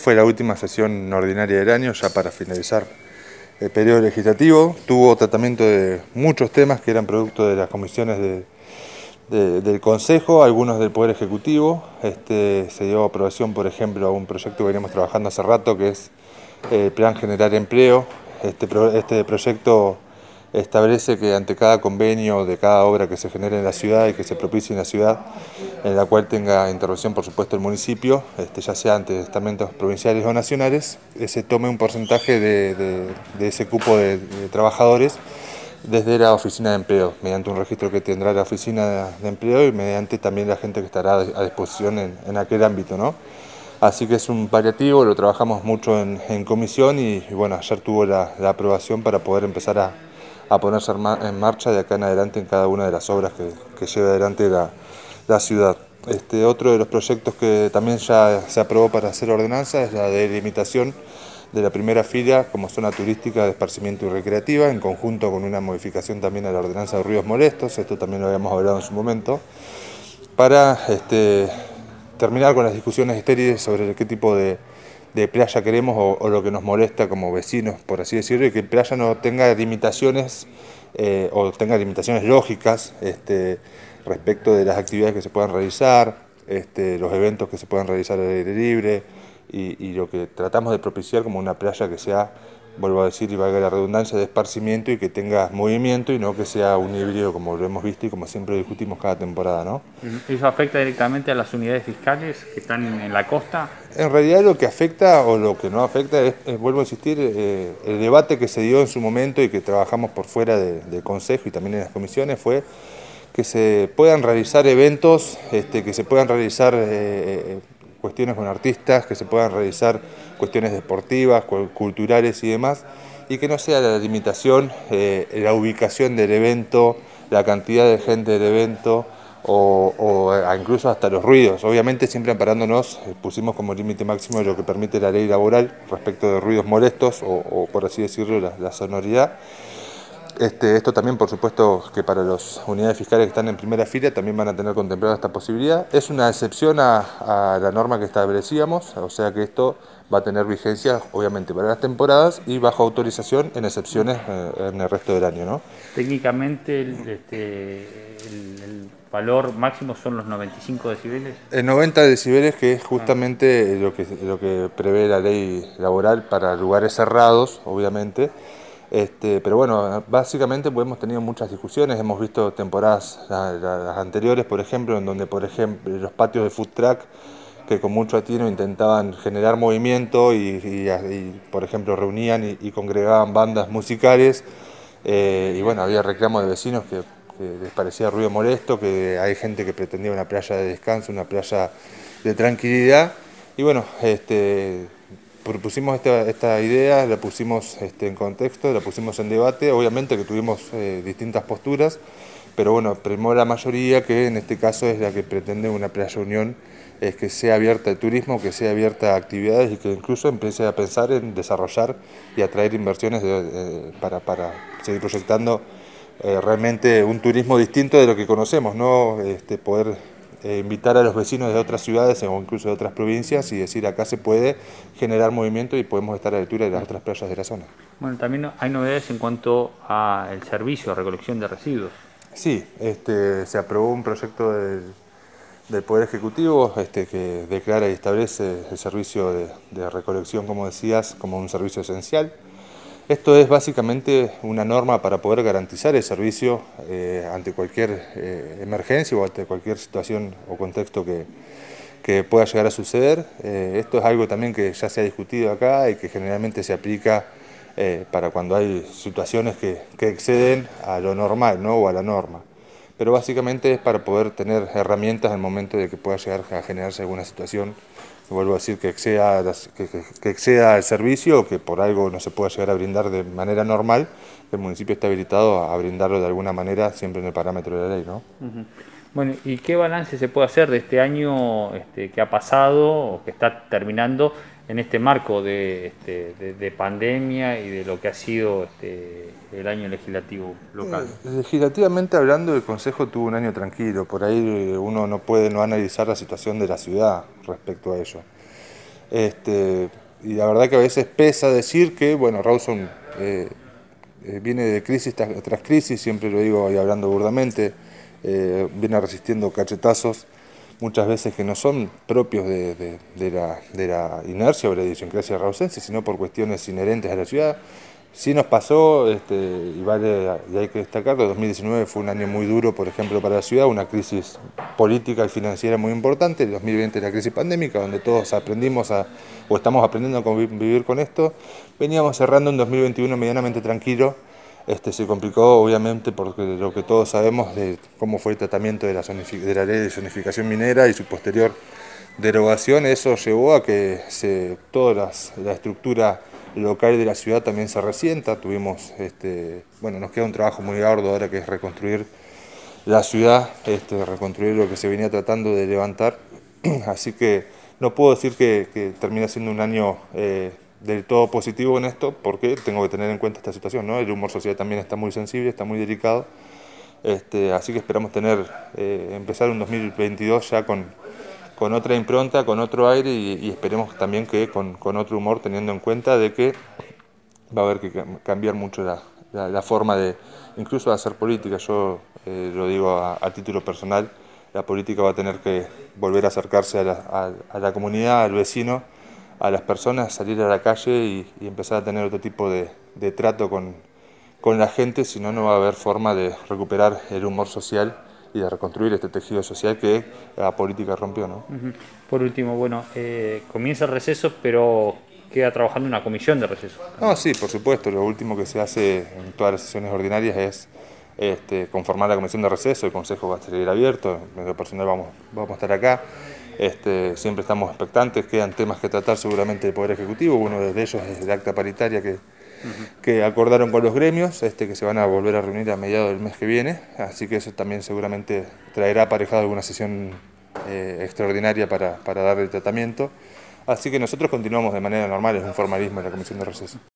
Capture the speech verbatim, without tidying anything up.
fue la última sesión ordinaria del año, ya para finalizar el periodo legislativo. Tuvo tratamiento de muchos temas que eran producto de las comisiones de, de, del Consejo, algunos del Poder Ejecutivo. Este, se dio aprobación, por ejemplo, a un proyecto que venimos trabajando hace rato, que es el Plan Generar Empleo. Este, este proyecto establece que ante cada convenio de cada obra que se genere en la ciudad y que se propicie en la ciudad, en la cual tenga intervención por supuesto el municipio, este, ya sea ante estamentos provinciales o nacionales, eh, se tome un porcentaje de, de, de ese cupo de, de trabajadores desde la oficina de empleo, mediante un registro que tendrá la oficina de empleo y mediante también la gente que estará a disposición en, en aquel ámbito, ¿no? Así que es un paliativo, lo trabajamos mucho en, en comisión y, y bueno, ayer tuvo la, la aprobación para poder empezar a a ponerse en marcha de acá en adelante en cada una de las obras que, que lleve adelante la, la ciudad. Este, otro de los proyectos que también ya se aprobó para hacer ordenanza es la delimitación de la primera fila como zona turística de esparcimiento y recreativa, en conjunto con una modificación también a la ordenanza de ruidos molestos, esto también lo habíamos hablado en su momento, para este, terminar con las discusiones estériles sobre qué tipo de de playa queremos o, o lo que nos molesta como vecinos, por así decirlo, y que playa no tenga limitaciones eh, o tenga limitaciones lógicas este, respecto de las actividades que se puedan realizar, este, los eventos que se puedan realizar al aire libre y, y lo que tratamos de propiciar como una playa que sea, vuelvo a decir y valga la redundancia, de esparcimiento y que tenga movimiento y no que sea un híbrido como lo hemos visto y como siempre discutimos cada temporada, ¿no? ¿Eso afecta directamente a las unidades fiscales que están en la costa? En realidad lo que afecta o lo que no afecta es, es vuelvo a insistir, eh, el debate que se dio en su momento y que trabajamos por fuera de, del Consejo y también en las comisiones fue que se puedan realizar eventos, este, que se puedan realizar eh, cuestiones con artistas, que se puedan realizar cuestiones deportivas, culturales y demás, y que no sea la limitación, eh, la ubicación del evento, la cantidad de gente del evento, o, o incluso hasta los ruidos. Obviamente siempre amparándonos, pusimos como límite máximo de lo que permite la ley laboral respecto de ruidos molestos, o, o por así decirlo, la, la sonoridad. Este, esto también, por supuesto, que para las unidades fiscales que están en primera fila también van a tener contemplada esta posibilidad. Es una excepción a, a la norma que establecíamos, o sea que esto va a tener vigencia, obviamente, para las temporadas y bajo autorización en excepciones eh, en el resto del año, ¿no? Técnicamente, el, este, el, el valor máximo son los noventa y cinco decibeles. El noventa decibeles, que es justamente lo que, lo que prevé la ley laboral para lugares cerrados, obviamente. Este, pero bueno, básicamente pues hemos tenido muchas discusiones, hemos visto temporadas las, las anteriores, por ejemplo, en donde por ejemplo los patios de food truck, que con mucho atino intentaban generar movimiento y, y, y por ejemplo reunían y, y congregaban bandas musicales, eh, y bueno, había reclamos de vecinos que, que les parecía ruido molesto, que hay gente que pretendía una playa de descanso, una playa de tranquilidad, y bueno, este... propusimos esta, esta idea, la pusimos este, en contexto, la pusimos en debate, obviamente que tuvimos eh, distintas posturas, pero bueno, primó la mayoría, que en este caso es la que pretende una playa unión, es que sea abierta al turismo, que sea abierta a actividades y que incluso empiece a pensar en desarrollar y atraer inversiones de, de, para, para seguir proyectando eh, realmente un turismo distinto de lo que conocemos, ¿no? Este, poder Eh, invitar a los vecinos de otras ciudades o incluso de otras provincias y decir acá se puede generar movimiento y podemos estar a la altura de las otras playas de la zona. Bueno, también hay novedades en cuanto al servicio de recolección de residuos. Sí, este, se aprobó un proyecto del, del Poder Ejecutivo este, que declara y establece el servicio de, de recolección, como decías, como un servicio esencial. Esto es básicamente una norma para poder garantizar el servicio eh, ante cualquier eh, emergencia o ante cualquier situación o contexto que, que pueda llegar a suceder. Eh, esto es algo también que ya se ha discutido acá y que generalmente se aplica eh, para cuando hay situaciones que, que exceden a lo normal, ¿no? O a la norma. Pero básicamente es para poder tener herramientas en el momento de que pueda llegar a generarse alguna situación, vuelvo a decir, que exceda, las, que, que, que exceda el servicio o que por algo no se pueda llegar a brindar de manera normal, el municipio está habilitado a brindarlo de alguna manera, siempre en el parámetro de la ley, ¿no? Uh-huh. Bueno, ¿y qué balance se puede hacer de este año este, que ha pasado o que está terminando en este marco de, este, de, de pandemia y de lo que ha sido este, el año legislativo local? Eh, legislativamente hablando, el Consejo tuvo un año tranquilo, por ahí uno no puede no analizar la situación de la ciudad respecto a ello. Este, y la verdad que a veces pesa decir que, bueno, Rawson eh, eh, viene de crisis tras, tras crisis, siempre lo digo y hablando burdamente, eh, viene resistiendo cachetazos, muchas veces que no son propios de, de, de, la, de la inercia o la idiosincrasia rawsense, sino por cuestiones inherentes a la ciudad. Sí nos pasó, este, y, vale, y hay que destacarlo, dos mil diecinueve fue un año muy duro, por ejemplo, para la ciudad, una crisis política y financiera muy importante, el dos mil veinte la crisis pandémica, donde todos aprendimos a, o estamos aprendiendo a convivir con esto. Veníamos cerrando un dos mil veintiuno medianamente tranquilo, este, se complicó obviamente porque lo que todos sabemos de cómo fue el tratamiento de la, de la ley de zonificación minera y su posterior derogación, eso llevó a que se, toda las, la estructura local de la ciudad también se resienta. Tuvimos, este, bueno, nos queda un trabajo muy arduo ahora que es reconstruir la ciudad, este, reconstruir lo que se venía tratando de levantar, así que no puedo decir que, que termina siendo un año eh, del todo positivo en esto, porque tengo que tener en cuenta esta situación, ¿no? El humor social también está muy sensible, está muy delicado, este, así que esperamos tener, eh, empezar un dos mil veintidós ya con con otra impronta, con otro aire y, y esperemos también que con, con otro humor, teniendo en cuenta de que va a haber que cambiar mucho la, la, la forma de, incluso de hacer política. Yo eh, lo digo a, a título personal, la política va a tener que volver a acercarse a la, a, a la comunidad, al vecino, a las personas, salir a la calle y, y empezar a tener otro tipo de, de trato con, con la gente, si no, no va a haber forma de recuperar el humor social y de reconstruir este tejido social que la política rompió, ¿no? Uh-huh. Por último, bueno, eh, comienza el receso, pero queda trabajando una comisión de receso. No, sí, por supuesto. Lo último que se hace en todas las sesiones ordinarias es este, conformar la comisión de receso. El consejo va a seguir abierto. En lo personal vamos, vamos a estar acá. Este, siempre estamos expectantes. Quedan temas que tratar seguramente del Poder Ejecutivo. Uno de ellos es el acta paritaria que, uh-huh. que acordaron con los gremios, este, que se van a volver a reunir a mediados del mes que viene. Así que eso también seguramente traerá aparejado alguna sesión eh, extraordinaria para, para darle tratamiento. Así que nosotros continuamos de manera normal, es un formalismo en la comisión de receso.